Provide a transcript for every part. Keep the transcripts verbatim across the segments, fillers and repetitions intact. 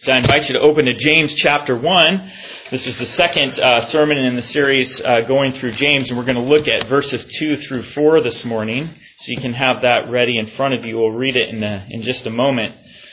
So I invite you to open to James chapter one. This is the second uh, sermon in the series uh, going through James, and we're going to look at verses two through four this morning. So you can have that ready in front of you. We'll read it in a, in just a moment.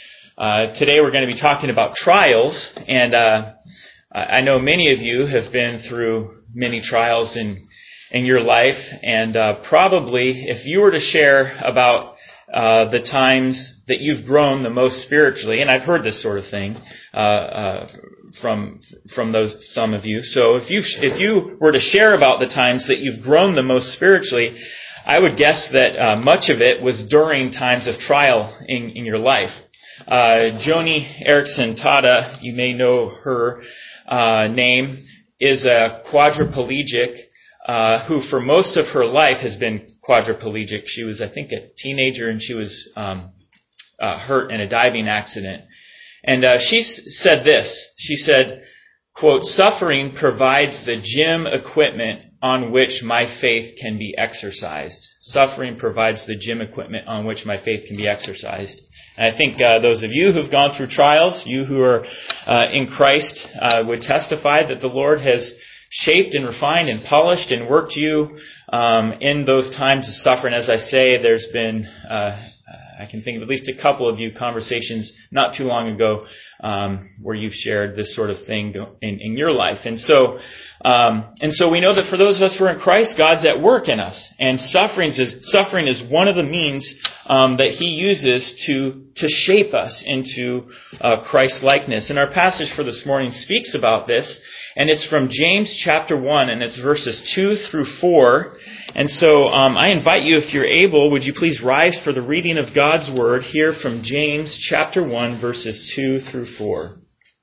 Uh, today we're going to be talking about trials, and uh, I know many of you have been through many trials in in your life, and uh, probably if you were to share about Uh, the times that you've grown the most spiritually, and I've heard this sort of thing uh, uh, from from those some of you. So if you if you were to share about the times that you've grown the most spiritually, I would guess that uh, much of it was during times of trial in, in your life. Uh, Joni Eareckson Tada, you may know her uh, name, is a quadriplegic uh, who for most of her life has been quadriplegic. She was, I think, a teenager, and she was um, uh, hurt in a diving accident. And uh, she s- said this. She said, quote, "Suffering provides the gym equipment on which my faith can be exercised." Suffering provides the gym equipment on which my faith can be exercised. And I think uh, those of you who've gone through trials, you who are uh, in Christ, uh, would testify that the Lord has shaped and refined and polished and worked you um, in those times of suffering. As I say, there's been, uh, I can think of at least a couple of you conversations not too long ago um, where you've shared this sort of thing in, in your life. And so, um, and so we know that for those of us who are in Christ, God's at work in us. And suffering is, suffering is one of the means um, that He uses to to shape us into uh, Christ-likeness. And our passage for this morning speaks about this. And it's from James chapter one, and it's verses two through four. And so um, I invite you, if you're able, would you please rise for the reading of God's Word here from James chapter one, verses two through four.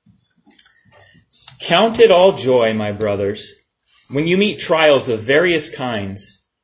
"Count it all joy, my brothers, when you meet trials of various kinds,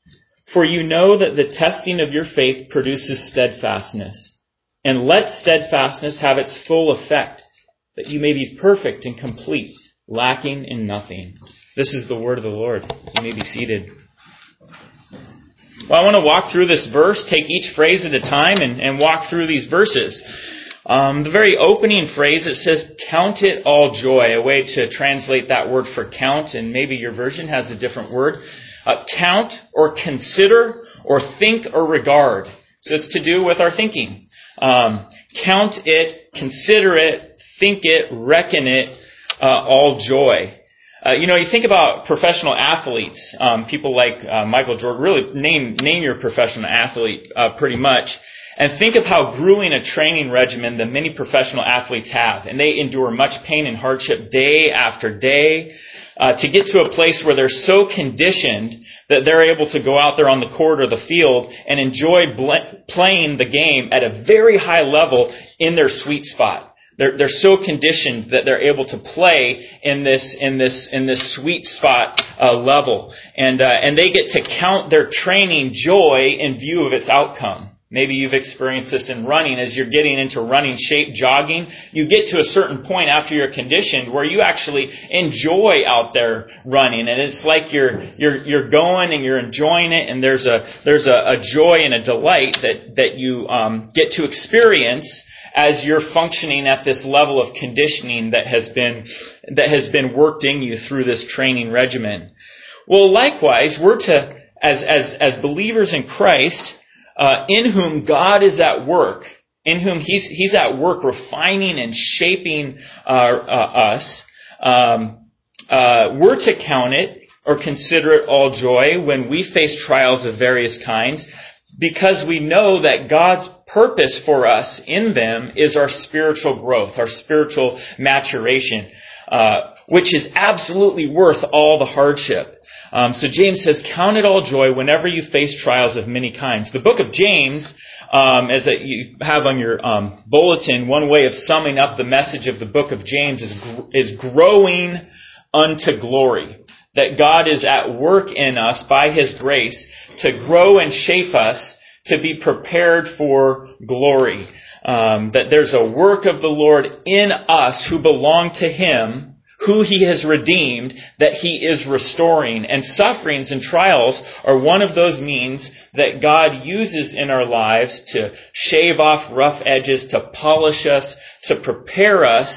for you know that the testing of your faith produces steadfastness. And let steadfastness have its full effect, that you may be perfect and complete, lacking in nothing." This is the word of the Lord. You may be seated. Well, I want to walk through this verse, take each phrase at a time, and, and walk through these verses. Um, the very opening phrase, it says, "Count it all joy," a way to translate that word for count, and maybe your version has a different word. Uh, count or consider or think or regard. So it's to do with our thinking. Um, count it, consider it, think it, reckon it, Uh, all joy. Uh, you know, you think about professional athletes, um, people like uh, Michael Jordan, really name name your professional athlete uh, pretty much, and think of how grueling a training regimen that many professional athletes have. And they endure much pain and hardship day after day uh, to get to a place where they're so conditioned that they're able to go out there on the court or the field and enjoy bl- playing the game at a very high level in their sweet spot. They're, they're so conditioned that they're able to play in this in this in this sweet spot uh, level, and uh, and they get to count their training joy in view of its outcome. Maybe you've experienced this in running. As you're getting into running shape, jogging, you get to a certain point after you're conditioned where you actually enjoy out there running, and it's like you're you're you're going and you're enjoying it, and there's a there's a, a joy and a delight that that you um, get to experience as you're functioning at this level of conditioning that has been that has been worked in you through this training regimen. Well, likewise, we're to, as as as believers in Christ, uh, in whom God is at work, in whom He's He's at work refining and shaping uh, uh, us. Um, uh, we're to count it or consider it all joy when we face trials of various kinds, because we know that God's purpose for us in them is our spiritual growth, our spiritual maturation, uh, which is absolutely worth all the hardship. Um, so James says, count it all joy whenever you face trials of many kinds. The book of James, um, as a, you have on your um, bulletin, one way of summing up the message of the book of James is is growing unto glory. That God is at work in us by His grace to grow and shape us to be prepared for glory. Um, that there's a work of the Lord in us who belong to Him, who He has redeemed, that He is restoring. And sufferings and trials are one of those means that God uses in our lives to shave off rough edges, to polish us, to prepare us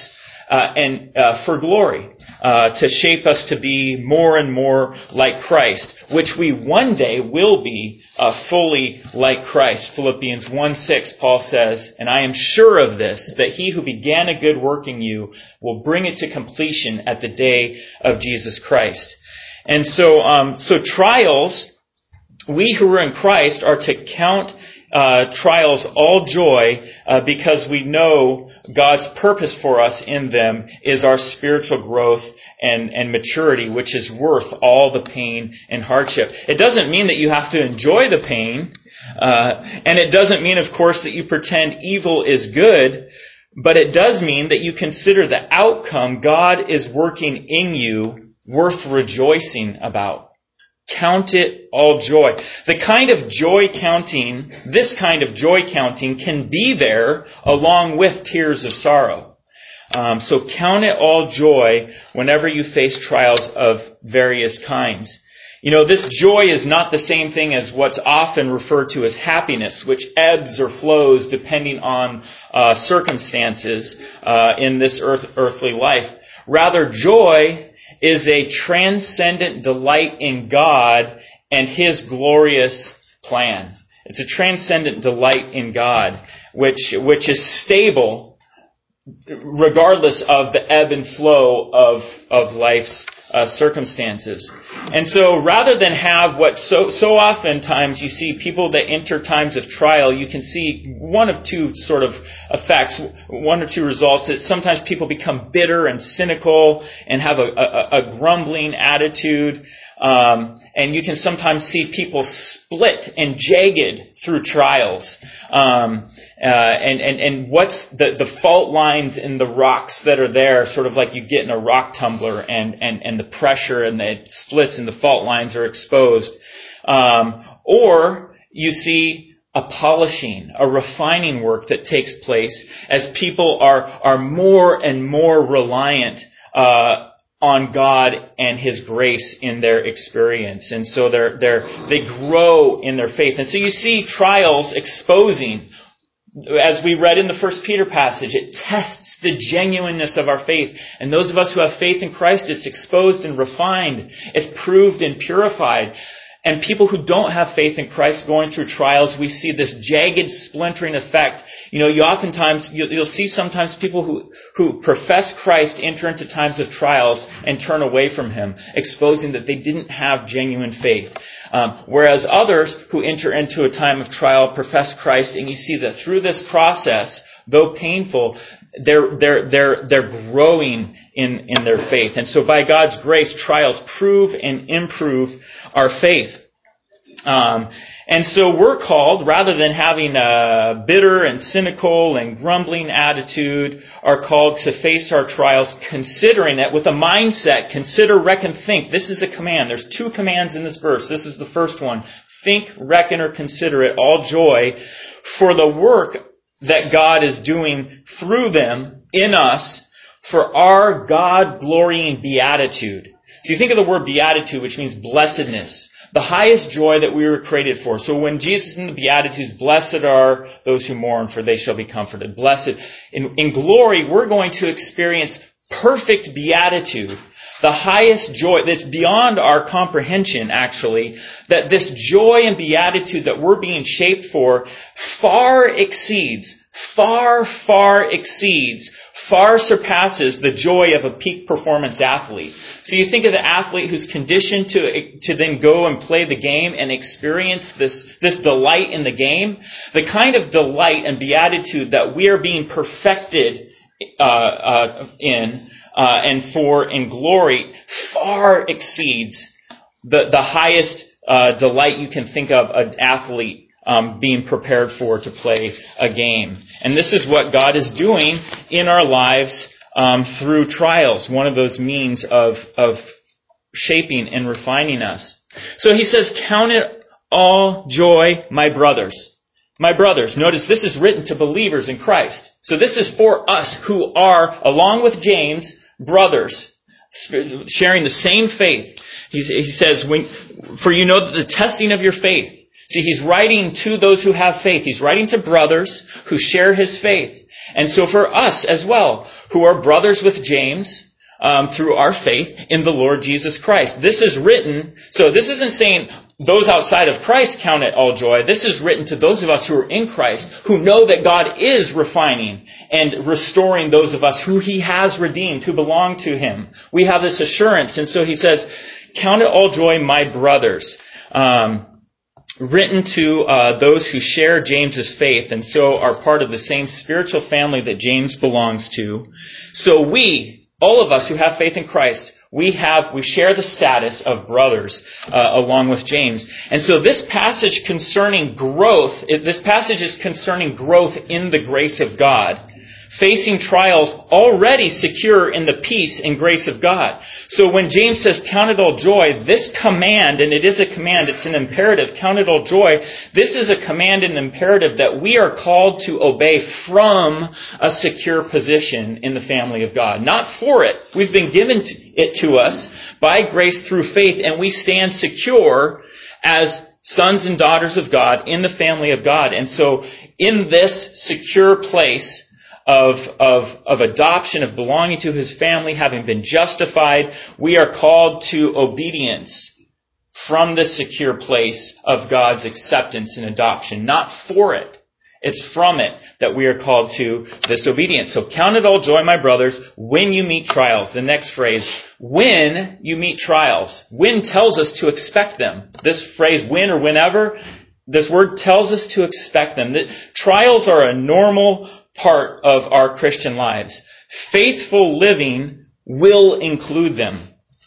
uh, and uh, for glory, uh, to shape us to be more and more like Christ, which we one day will be uh, fully like Christ. Philippians one six, Paul says, "And I am sure of this, that he who began a good work in you will bring it to completion at the day of Jesus Christ." And so, um, so trials, we who are in Christ are to count Uh, trials all joy uh, because we know God's purpose for us in them is our spiritual growth and, and maturity, which is worth all the pain and hardship. It doesn't mean that you have to enjoy the pain, uh, and it doesn't mean, of course, that you pretend evil is good, but it does mean that you consider the outcome God is working in you worth rejoicing about. Count it all joy. The kind of joy counting, this kind of joy counting can be there along with tears of sorrow. Um, so count it all joy whenever you face trials of various kinds. You know, this joy is not the same thing as what's often referred to as happiness, which ebbs or flows depending on uh, circumstances uh, in this earth, earthly life. Rather, joy is a transcendent delight in God and His glorious plan. It's a transcendent delight in God, which which is stable regardless of the ebb and flow of of life's uh, circumstances. And so rather than have what so so oftentimes you see people that enter times of trial, you can see one of two sort of effects, one or two results. That sometimes people become bitter and cynical and have a, a, a grumbling attitude. Um, and you can sometimes see people split and jagged through trials. Um, uh, and, and, and what's the, the fault lines in the rocks that are there, sort of like you get in a rock tumbler and, and, and the pressure and the splits and the fault lines are exposed. Um, or you see a polishing, a refining work that takes place as people are, are more and more reliant, uh, on God and His grace in their experience. And so they're, they're, they grow in their faith. And so you see trials exposing, as we read in the First Peter passage, it tests the genuineness of our faith. And those of us who have faith in Christ, it's exposed and refined. It's proved and purified. And people who don't have faith in Christ going through trials, we see this jagged, splintering effect. You know, you oftentimes, you'll, you'll see sometimes people who, who profess Christ enter into times of trials and turn away from Him, exposing that they didn't have genuine faith. Um, whereas others who enter into a time of trial profess Christ, and you see that through this process, though painful, they're, they're, they're, they're growing in, in their faith. And so by God's grace, trials prove and improve our faith. Um, and so we're called, rather than having a bitter and cynical and grumbling attitude, are called to face our trials considering it with a mindset, consider, reckon, think. This is a command. There's two commands in this verse. This is the first one. Think, reckon, or consider it all joy for the work that God is doing through them in us for our God-glorying beatitude. So you think of the word beatitude, which means blessedness, the highest joy that we were created for. So when Jesus in the Beatitudes, blessed are those who mourn, for they shall be comforted. Blessed. In, in glory, we're going to experience perfect beatitude, the highest joy that's beyond our comprehension, actually, that this joy and beatitude that we're being shaped for far exceeds, far, far exceeds, far surpasses the joy of a peak performance athlete. So you think of the athlete who's conditioned to to then go and play the game and experience this, this delight in the game. The kind of delight and beatitude that we are being perfected uh, uh, in uh, and for in glory far exceeds the, the highest uh, delight you can think of an athlete Um, being prepared for to play a game. And this is what God is doing in our lives um, through trials, one of those means of, of shaping and refining us. So he says, count it all joy, my brothers. My brothers. Notice this is written to believers in Christ. So this is for us who are, along with James, brothers, sharing the same faith. He, he says, when, for you know that the testing of your faith. See, he's writing to those who have faith. He's writing to brothers who share his faith. And so for us as well, who are brothers with James, um, through our faith in the Lord Jesus Christ. This is written, so this isn't saying those outside of Christ count it all joy. This is written to those of us who are in Christ, who know that God is refining and restoring those of us who he has redeemed, who belong to him. We have this assurance. And so he says, count it all joy, my brothers. Um, written to uh, those who share James's faith and so are part of the same spiritual family that James belongs to. So we, all of us who have faith in Christ, we have, we share the status of brothers uh, along with James. And so this passage concerning growth, this passage is concerning growth in the grace of God. Facing trials already secure in the peace and grace of God. So when James says, count it all joy, this command, and it is a command, it's an imperative, count it all joy, this is a command and imperative that we are called to obey from a secure position in the family of God. Not for it. We've been given it to us by grace through faith, and we stand secure as sons and daughters of God in the family of God. And so in this secure place, Of, of, of adoption, of belonging to his family, having been justified, we are called to obedience from this secure place of God's acceptance and adoption. Not for it. It's from it that we are called to this obedience. So count it all joy, my brothers, when you meet trials. The next phrase, when you meet trials. When tells us to expect them. This phrase, when or whenever, this word tells us to expect them. That trials are a normal part of our Christian lives. Faithful living will include them.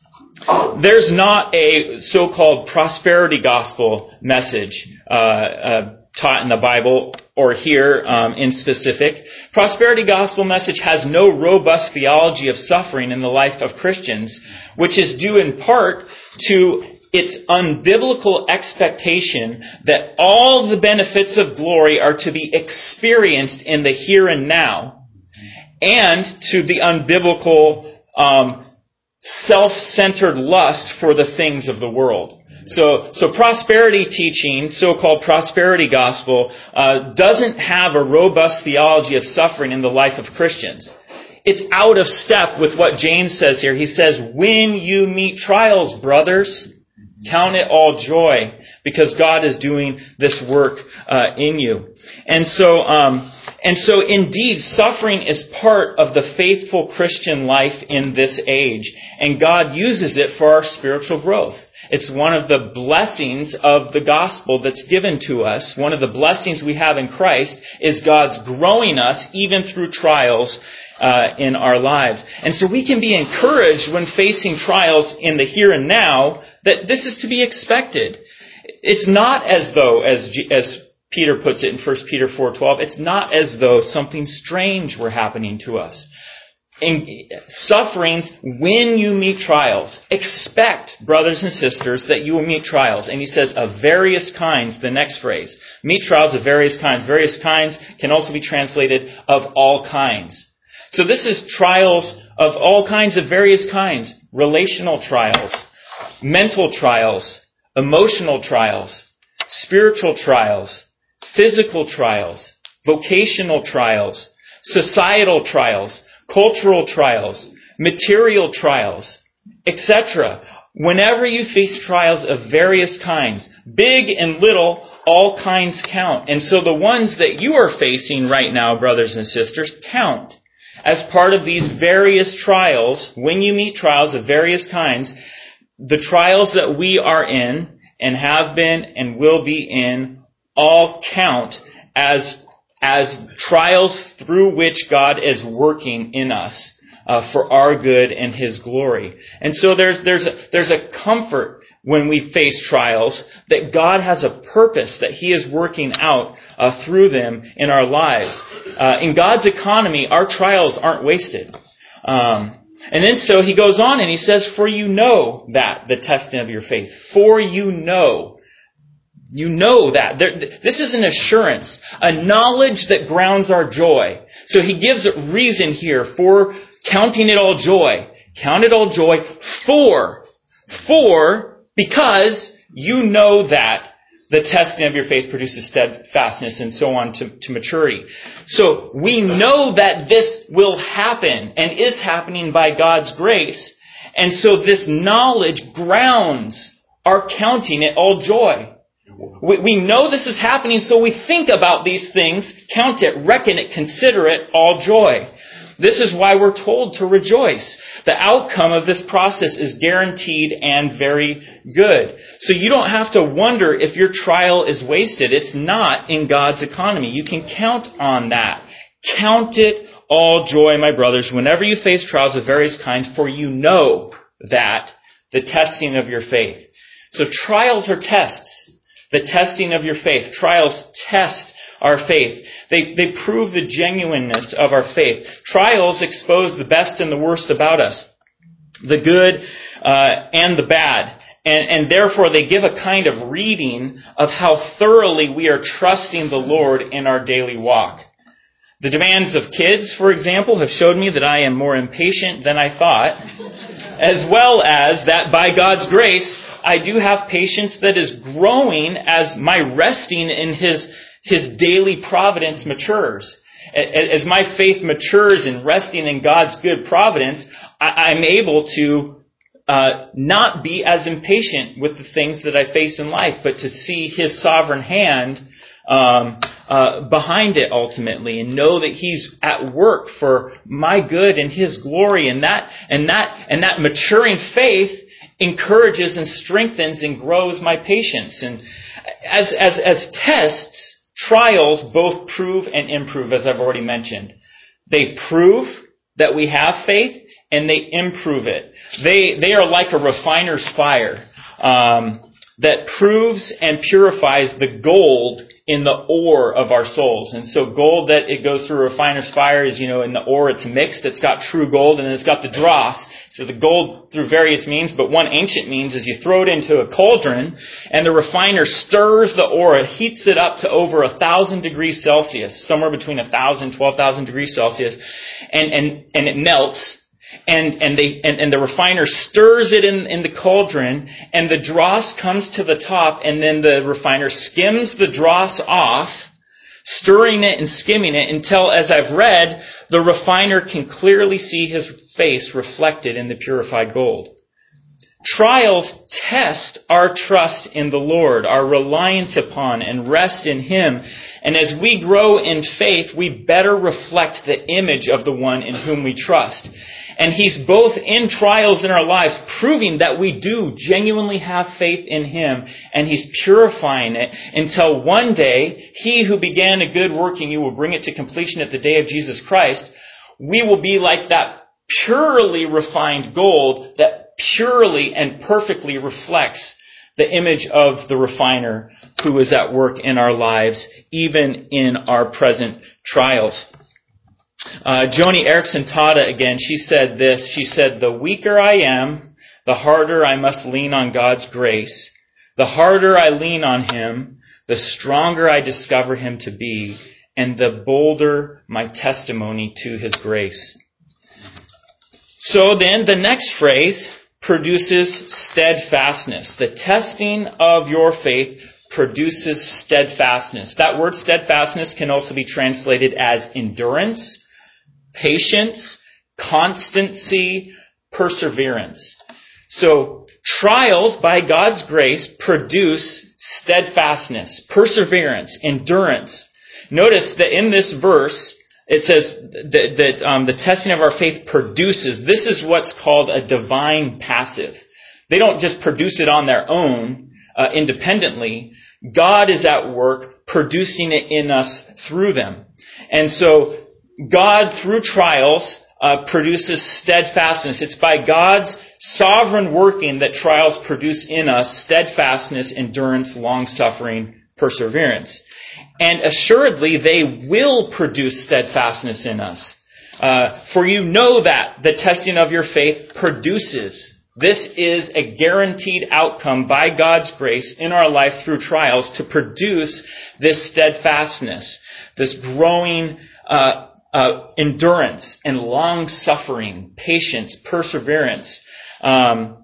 There's not a so-called prosperity gospel message uh, uh, taught in the Bible or here um, in specific. Prosperity gospel message has no robust theology of suffering in the life of Christians, which is due in part to its unbiblical expectation that all the benefits of glory are to be experienced in the here and now, and to the unbiblical um, self-centered lust for the things of the world. So, so prosperity teaching, so-called prosperity gospel, uh, doesn't have a robust theology of suffering in the life of Christians. It's out of step with what James says here. He says, when you meet trials, brothers, count it all joy, because God is doing this work uh, in you. And so, um, and so indeed, suffering is part of the faithful Christian life in this age, and God uses it for our spiritual growth. It's one of the blessings of the gospel that's given to us. One of the blessings we have in Christ is God's growing us even through trials uh, in our lives. And so we can be encouraged when facing trials in the here and now that this is to be expected. It's not as though, as G- as Peter puts it in First Peter four twelve, it's not as though something strange were happening to us. In sufferings, when you meet trials, expect, brothers and sisters, that you will meet trials. And he says, of various kinds, the next phrase. Meet trials of various kinds. Various kinds can also be translated of all kinds. So this is trials of all kinds, of various kinds. Relational trials, mental trials, emotional trials, spiritual trials, physical trials, vocational trials, societal trials, cultural trials, material trials, et cetera. Whenever you face trials of various kinds, big and little, all kinds count. And so the ones that you are facing right now, brothers and sisters, count. As part of these various trials, when you meet trials of various kinds, the trials that we are in and have been and will be in all count as as trials through which God is working in us uh, for our good and His glory. And so there's there's a, there's a comfort when we face trials that God has a purpose that He is working out uh, through them in our lives. Uh, in God's economy, our trials aren't wasted. Um, and then so He goes on and He says, "For you know that the testing of your faith, for you know." You know that. There, this is an assurance, a knowledge that grounds our joy. So he gives a reason here for counting it all joy. Count it all joy for, for, because you know that The testing of your faith produces steadfastness, and so on to, to maturity. So we know that this will happen and is happening by God's grace. And so this knowledge grounds our counting it all joy. We, we know this is happening, so we think about these things, count it, reckon it, consider it all joy. This is why we're told to rejoice. The outcome of this process is guaranteed and very good. So you don't have to wonder if your trial is wasted. It's not in God's economy. You can count on that. Count it all joy, my brothers, whenever you face trials of various kinds, for you know that the testing of your faith. So trials are tests. The testing of your faith. Trials test our faith. They, they prove the genuineness of our faith. Trials expose the best and the worst about us. The good uh, and the bad. And, and therefore they give a kind of reading of how thoroughly we are trusting the Lord in our daily walk. The demands of kids, for example, have showed me that I am more impatient than I thought, as well as that by God's grace, I do have patience that is growing as my resting in His, His daily providence matures. As my faith matures in resting in God's good providence, I'm able to uh, not be as impatient with the things that I face in life, but to see His sovereign hand um, uh, behind it ultimately, and know that He's at work for my good and His glory, and that and that and that maturing faith encourages and strengthens and grows my patience. And as as as tests, trials both prove and improve, as I've already mentioned. They prove that we have faith, and they improve it. They they are like a refiner's fire um, that proves and purifies the gold in the ore of our souls. And so gold that it goes through a refiner's fire is, you know, in the ore it's mixed, it's got true gold, and it's got the dross. So the gold through various means, but one ancient means is you throw it into a cauldron, and the refiner stirs the ore, heats it up to over a thousand degrees Celsius, somewhere between a thousand, twelve thousand degrees Celsius, and, and, and it melts. And and they and, and the refiner stirs it in, in the cauldron, and the dross comes to the top, and then the refiner skims the dross off, stirring it and skimming it until, as I've read, the refiner can clearly see his face reflected in the purified gold. Trials test our trust in the Lord, our reliance upon and rest in Him. And as we grow in faith, we better reflect the image of the one in whom we trust. And He's both in trials in our lives, proving that we do genuinely have faith in Him, and He's purifying it until one day, He who began a good work in you will bring it to completion at the day of Jesus Christ. We will be like that purely refined gold that purely and perfectly reflects the image of the refiner who is at work in our lives, even in our present trials. Uh, Joni Eareckson Tada, again, she said this. She said, "The weaker I am, the harder I must lean on God's grace. The harder I lean on Him, the stronger I discover Him to be, and the bolder my testimony to His grace." So then, the next phrase produces steadfastness. The testing of your faith produces steadfastness. That word steadfastness can also be translated as endurance, patience, constancy, perseverance. So trials, by God's grace, produce steadfastness, perseverance, endurance. Notice that in this verse, it says that, that um, the testing of our faith produces. This is what's called a divine passive. They don't just produce it on their own, uh, independently. God is at work producing it in us through them. And so God, through trials, uh, produces steadfastness. It's by God's sovereign working that trials produce in us steadfastness, endurance, long-suffering, perseverance. And assuredly, they will produce steadfastness in us. Uh, for you know that the testing of your faith produces. This is a guaranteed outcome by God's grace in our life through trials to produce this steadfastness, this growing uh, uh, endurance and long-suffering, patience, perseverance. Um,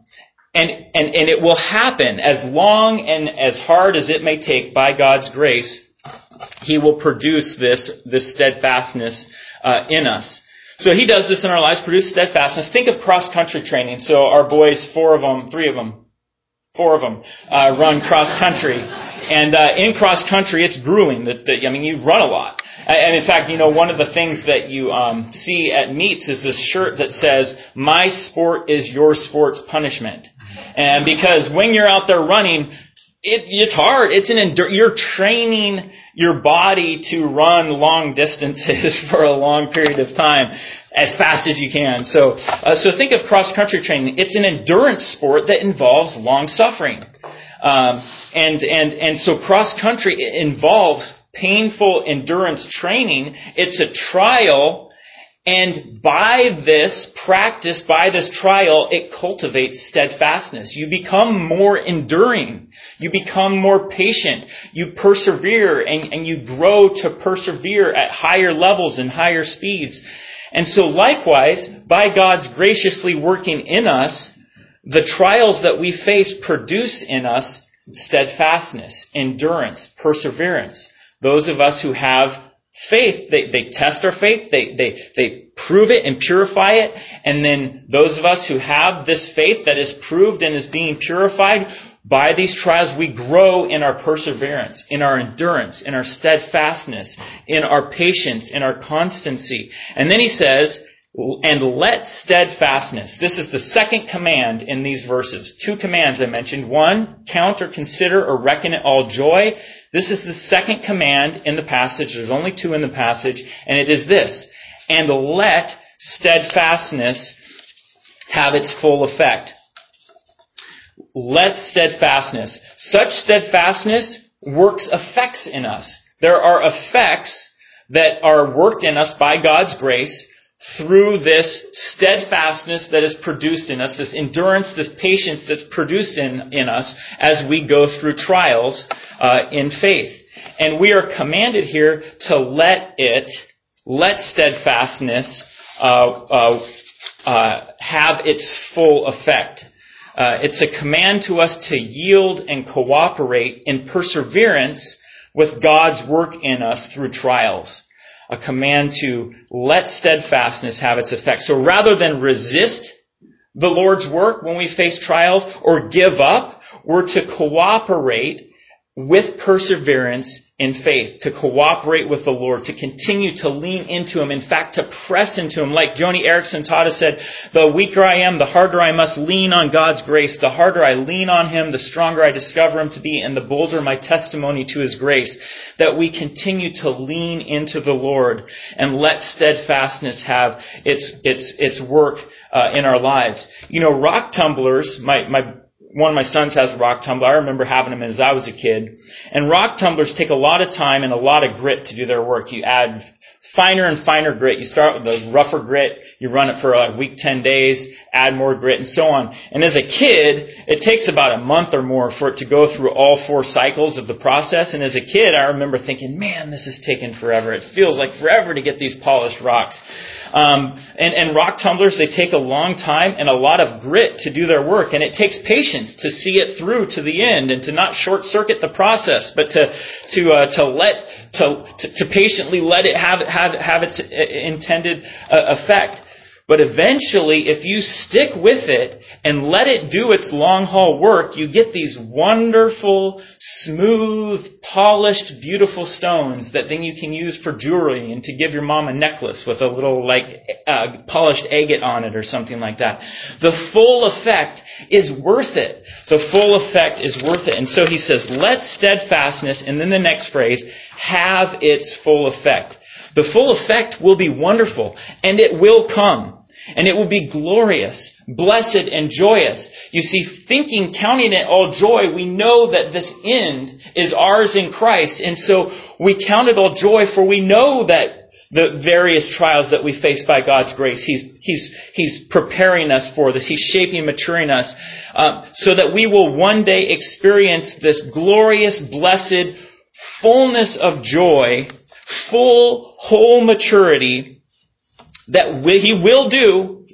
And, and, and it will happen as long and as hard as it may take by God's grace. He will produce this, this steadfastness uh, in us. So He does this in our lives, produce steadfastness. Think of cross-country training. So our boys, four of them, three of them, four of them, uh, run cross-country. And uh, in cross-country, it's grueling. That, that I mean, you run a lot. And in fact, you know, one of the things that you um, see at meets is this shirt that says, "My sport is your sport's punishment." And because when you're out there running, it, it's hard. It's an endur- You're training your body to run long distances for a long period of time as fast as you can. So, uh, so think of cross-country training. It's an endurance sport that involves long suffering. Um, and, and, and so cross-country involves painful endurance training. It's a trial. And by this practice, by this trial, it cultivates steadfastness. You become more enduring. You become more patient. You persevere and, and you grow to persevere at higher levels and higher speeds. And so likewise, by God's graciously working in us, the trials that we face produce in us steadfastness, endurance, perseverance. Those of us who have faith, they, they test our faith, they, they, they prove it and purify it, and then those of us who have this faith that is proved and is being purified, by these trials we grow in our perseverance, in our endurance, in our steadfastness, in our patience, in our constancy. And then he says, "And let steadfastness," this is the second command in these verses. Two commands I mentioned. One, count or consider or reckon it all joy. This is the second command in the passage. There's only two in the passage. And it is this: "And let steadfastness have its full effect." Let steadfastness. Such steadfastness works effects in us. There are effects that are worked in us by God's grace through this steadfastness that is produced in us, this endurance, this patience that's produced in, in us as we go through trials uh, in faith. And we are commanded here to let it, let steadfastness uh, uh, uh, have its full effect. Uh, it's a command to us to yield and cooperate in perseverance with God's work in us through trials. A command to let steadfastness have its effect. So rather than resist the Lord's work when we face trials or give up, we're to cooperate with perseverance in faith, to cooperate with the Lord, to continue to lean into Him, in fact, to press into Him. Like Joni Eareckson taught us, said, "The weaker I am, the harder I must lean on God's grace. The harder I lean on Him, the stronger I discover Him to be, and the bolder my testimony to His grace." That we continue to lean into the Lord and let steadfastness have its its its work uh, in our lives. You know, rock tumblers, my my one of my sons has a rock tumbler. I remember having them as I was a kid. And rock tumblers take a lot of time and a lot of grit to do their work. You add finer and finer grit. You start with the rougher grit. You run it for a week, ten days, add more grit, and so on. And as a kid, it takes about a month or more for it to go through all four cycles of the process. And as a kid, I remember thinking, man, this is taking forever. It feels like forever to get these polished rocks. Um, and, and rock tumblers, they take a long time and a lot of grit to do their work. And it takes patience to see it through to the end and to not short circuit the process, but to to uh, to let to, to to patiently let it have have have its intended uh, effect. But eventually, if you stick with it and let it do its long haul work, you get these wonderful, smooth, polished, beautiful stones that then you can use for jewelry and to give your mom a necklace with a little like uh, polished agate on it or something like that. The full effect is worth it. The full effect is worth it. And so he says, let steadfastness, and then the next phrase, have its full effect. The full effect will be wonderful, and it will come. And it will be glorious, blessed, and joyous. You see, thinking, counting it all joy, we know that this end is ours in Christ. And so we count it all joy, for we know that the various trials that we face by God's grace, He's He's He's preparing us for this. He's shaping, maturing us, um, so that we will one day experience this glorious, blessed fullness of joy, full, whole maturity, that He will do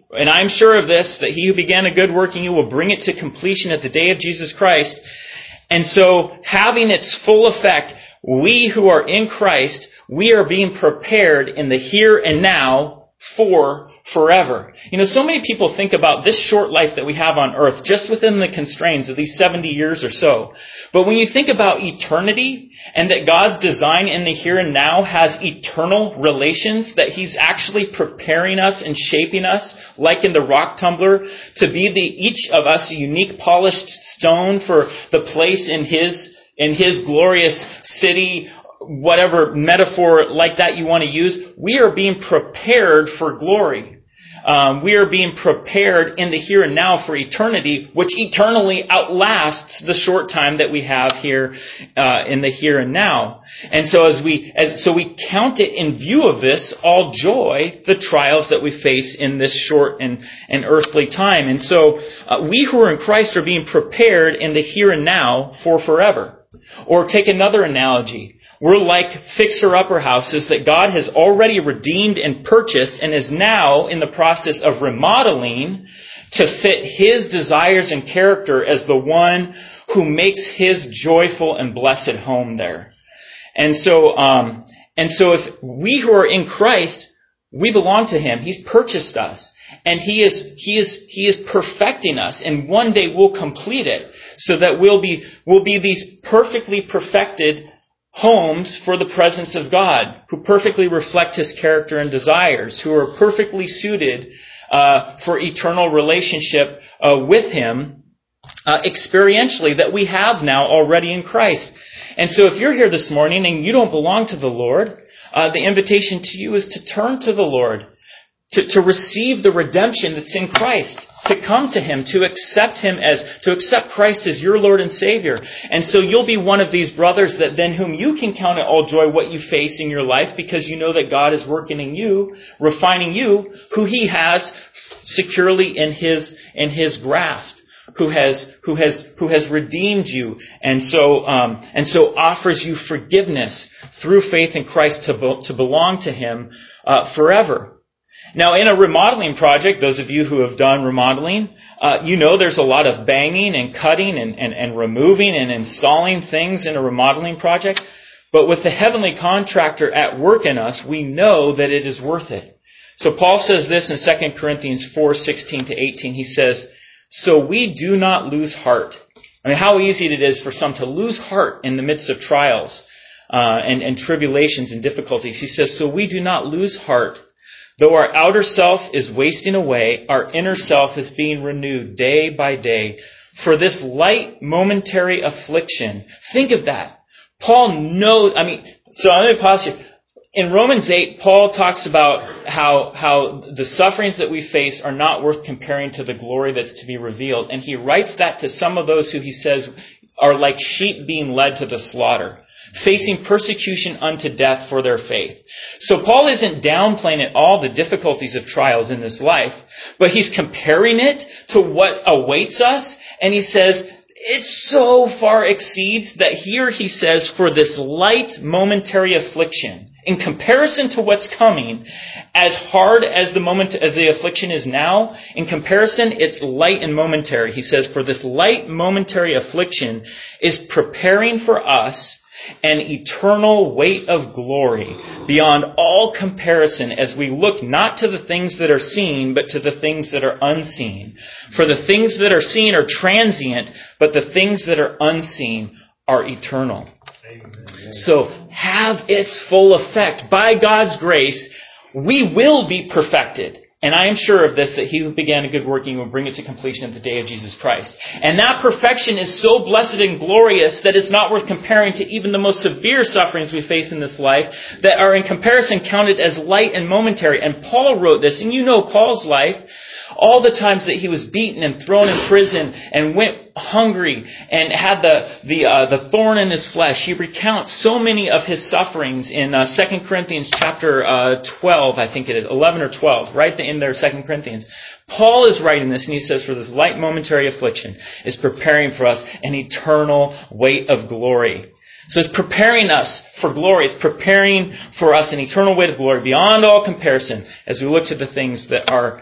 and I'm sure of this, that he who began a good work in you will bring it to completion at the day of Jesus Christ. And so, having its full effect, we who are in Christ, we are being prepared in the here and now for forever. You know, so many people think about this short life that we have on earth just within the constraints of these seventy years or so. But when you think about eternity and that God's design in the here and now has eternal relations, that He's actually preparing us and shaping us, like in the rock tumbler, to be the each of us a unique polished stone for the place in His in His glorious city, whatever metaphor like that you want to use, we are being prepared for glory. Um, we are being prepared in the here and now for eternity, which eternally outlasts the short time that we have here uh, in the here and now. And so, as we as so we count it in view of this all joy, the trials that we face in this short and, and earthly time. And so, uh, we who are in Christ are being prepared in the here and now for forever. Or take another analogy. We're like fixer-upper houses that God has already redeemed and purchased and is now in the process of remodeling to fit His desires and character as the one who makes His joyful and blessed home there. And so, um, and so if we who are in Christ, we belong to Him. He's purchased us. And He is, He is, He is perfecting us. And one day we'll complete it so that we'll be, we'll be these perfectly perfected homes for the presence of God, who perfectly reflect His character and desires, who are perfectly suited uh, for eternal relationship uh, with Him uh, experientially, that we have now already in Christ. And so if you're here this morning and you don't belong to the Lord, uh, the invitation to you is to turn to the Lord, to, to receive the redemption that's in Christ, to come to Him, to accept Him as, to accept Christ as your Lord and Savior. And so you'll be one of these brothers that then whom you can count it all joy what you face in your life, because you know that God is working in you, refining you, who He has securely in His, in His grasp, who has, who has, who has redeemed you, and so, um, and so offers you forgiveness through faith in Christ to, be, to belong to Him, uh, forever. Now, in a remodeling project, those of you who have done remodeling, uh, you know there's a lot of banging and cutting and, and, and removing and installing things in a remodeling project. But with the heavenly contractor at work in us, we know that it is worth it. So Paul says this in Second Corinthians four sixteen to eighteen. He says, "So we do not lose heart." I mean, how easy it is for some to lose heart in the midst of trials uh, and, and tribulations and difficulties. He says, "So we do not lose heart. Though our outer self is wasting away, our inner self is being renewed day by day. For this light momentary affliction," think of that. Paul knows, I mean, so I'm going to pause here. In Romans eight, Paul talks about how, how the sufferings that we face are not worth comparing to the glory that's to be revealed. And he writes that to some of those who he says are like sheep being led to the slaughter, facing persecution unto death for their faith. So Paul isn't downplaying at all the difficulties of trials in this life, but he's comparing it to what awaits us, and he says it so far exceeds that here he says, for this light momentary affliction, in comparison to what's coming, as hard as the moment as the affliction is now, in comparison, it's light and momentary. He says, for this light momentary affliction is preparing for us an eternal weight of glory beyond all comparison, as we look not to the things that are seen, but to the things that are unseen. For the things that are seen are transient, but the things that are unseen are eternal. Amen. So have its full effect. By God's grace, we will be perfected. And I am sure of this, that He who began a good work in you will bring it to completion at the day of Jesus Christ. And that perfection is so blessed and glorious that it's not worth comparing to even the most severe sufferings we face in this life, that are in comparison counted as light and momentary. And Paul wrote this, and you know Paul's life. All the times that he was beaten and thrown in prison and went hungry and had the the uh, the thorn in his flesh. He recounts so many of his sufferings in uh, Second Corinthians chapter uh, twelve, I think it is, eleven or twelve, right in there, Second Corinthians. Paul is writing this, and he says, for this light momentary affliction is preparing for us an eternal weight of glory. So it's preparing us for glory. It's preparing for us an eternal weight of glory beyond all comparison as we look to the things that are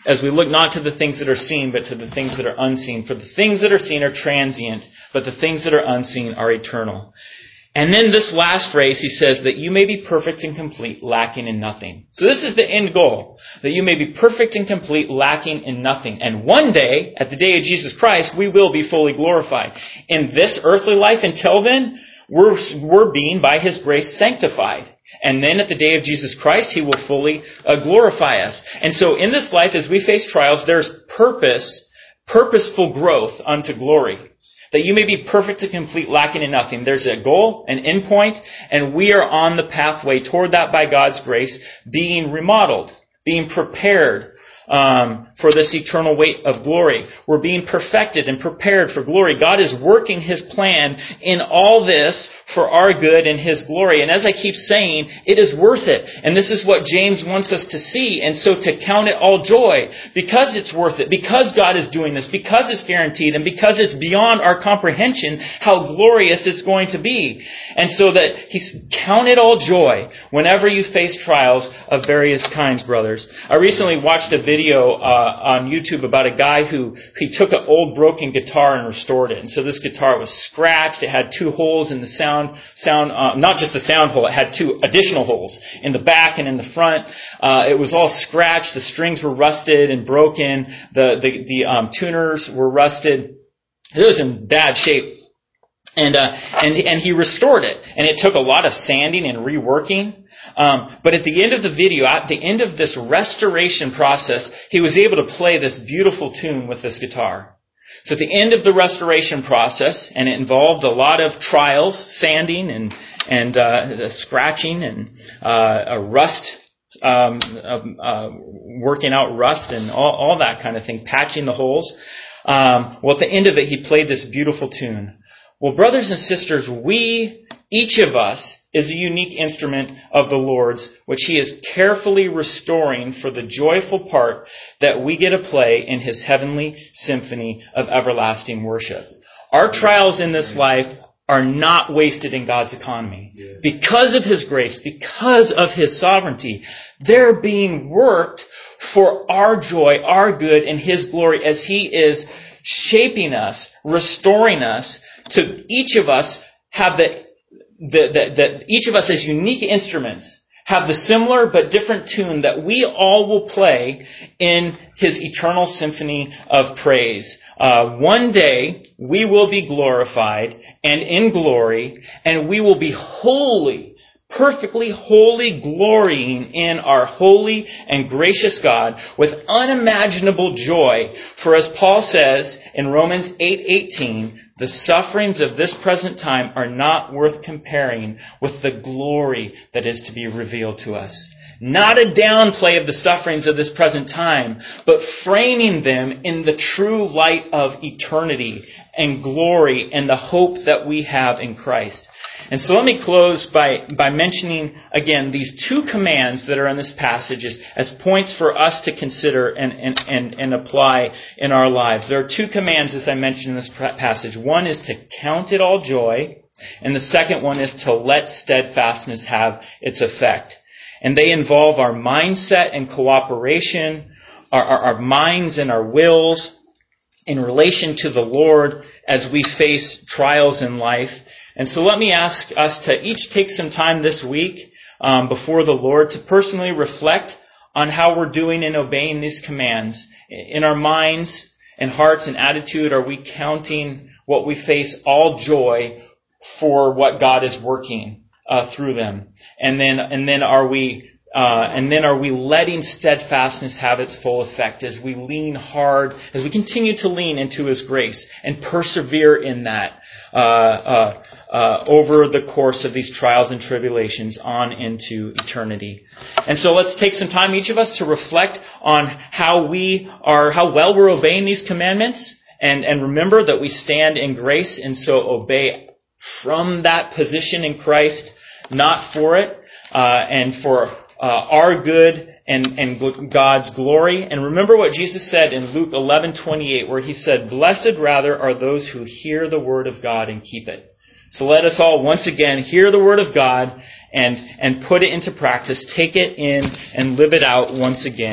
as we look not to the things that are seen, but to the things that are unseen. For the things that are seen are transient, but the things that are unseen are eternal. And then this last phrase, he says, that you may be perfect and complete, lacking in nothing. So this is the end goal, that you may be perfect and complete, lacking in nothing. And one day, at the day of Jesus Christ, we will be fully glorified. In this earthly life, until then, we're, we're being, by His grace, sanctified. And then at the day of Jesus Christ, He will fully uh, glorify us. And so in this life, as we face trials, there's purpose, purposeful growth unto glory. That you may be perfect and complete, lacking in nothing. There's a goal, an end point, and we are on the pathway toward that by God's grace, being remodeled, being prepared um, for this eternal weight of glory. We're being perfected and prepared for glory. God is working His plan in all this for our good and His glory. And as I keep saying, it is worth it. And this is what James wants us to see. And so to count it all joy, because it's worth it, because God is doing this, because it's guaranteed, and because it's beyond our comprehension how glorious it's going to be. And so that He's count it all joy whenever you face trials of various kinds, brothers. I recently watched a video uh, on YouTube about a guy who he took an old broken guitar and restored it. And so this guitar was scratched. It had two holes in the sound Sound, uh, not just the sound hole, it had two additional holes in the back and in the front. Uh, it was all scratched. The strings were rusted and broken. The the, the um, tuners were rusted. It was in bad shape. And uh, and and he restored it. And it took a lot of sanding and reworking. Um, but at the end of the video, at the end of this restoration process, he was able to play this beautiful tune with this guitar. So at the end of the restoration process, and it involved a lot of trials, sanding and and uh, scratching and uh, a rust, um, uh, uh, working out rust and all, all that kind of thing, patching the holes. Um, well, at the end of it, he played this beautiful tune. Well, brothers and sisters, we, each of us, is a unique instrument of the Lord's, which He is carefully restoring for the joyful part that we get to play in His heavenly symphony of everlasting worship. Our trials in this life are not wasted in God's economy. Because of His grace, because of His sovereignty, they're being worked for our joy, our good, and His glory as He is shaping us, restoring us, to each of us have the That, that, that each of us as unique instruments have the similar but different tune that we all will play in His eternal symphony of praise. Uh, one day we will be glorified and in glory, and we will be holy, perfectly holy, glorying in our holy and gracious God with unimaginable joy. For as Paul says in Romans eight eighteen, the sufferings of this present time are not worth comparing with the glory that is to be revealed to us. Not a downplay of the sufferings of this present time, but framing them in the true light of eternity and glory and the hope that we have in Christ. And so let me close by, by mentioning again these two commands that are in this passage as, as points for us to consider and, and, and, and apply in our lives. There are two commands, as I mentioned in this passage. One is to count it all joy, and the second one is to let steadfastness have its effect. And they involve our mindset and cooperation, our, our, our minds and our wills in relation to the Lord as we face trials in life. And so let me ask us to each take some time this week um, before the Lord to personally reflect on how we're doing in obeying these commands. In our minds and hearts and attitude, are we counting what we face all joy for what God is working uh, through them? And then, and then are we Uh, and then are we letting steadfastness have its full effect as we lean hard, as we continue to lean into His grace and persevere in that uh, uh, uh, over the course of these trials and tribulations on into eternity. And so let's take some time, each of us, to reflect on how we are, how well we're obeying these commandments, and, and remember that we stand in grace and so obey from that position in Christ, not for it, uh, and for Uh, our good and, and God's glory. And remember what Jesus said in Luke eleven twenty-eight, where He said, "Blessed rather are those who hear the word of God and keep it." So let us all once again hear the word of God and, and put it into practice, take it in and live it out once again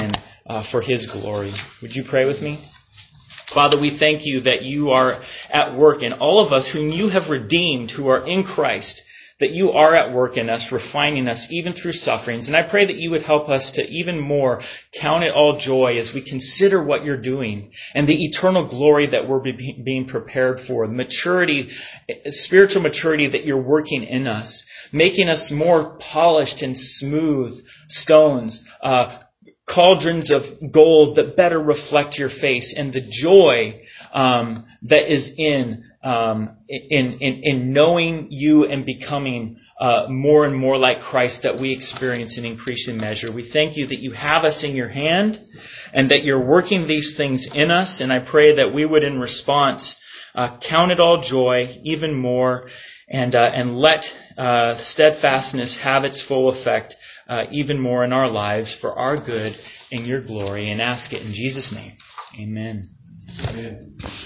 uh, for His glory. Would you pray with me? Father, we thank You that You are at work in all of us whom You have redeemed, who are in Christ, that You are at work in us, refining us even through sufferings. And I pray that You would help us to even more count it all joy as we consider what You're doing and the eternal glory that we're be- being prepared for, the maturity, spiritual maturity that You're working in us, making us more polished and smooth stones, uh, cauldrons of gold that better reflect Your face, and the joy um, that is in, um, in in in knowing You and becoming uh, more and more like Christ that we experience in increasing measure. We thank You that You have us in Your hand and that You're working these things in us, and I pray that we would in response uh, count it all joy even more and uh, and let uh, steadfastness have its full effect Uh, even more in our lives for our good and Your glory, and ask it in Jesus' name. Amen. Amen.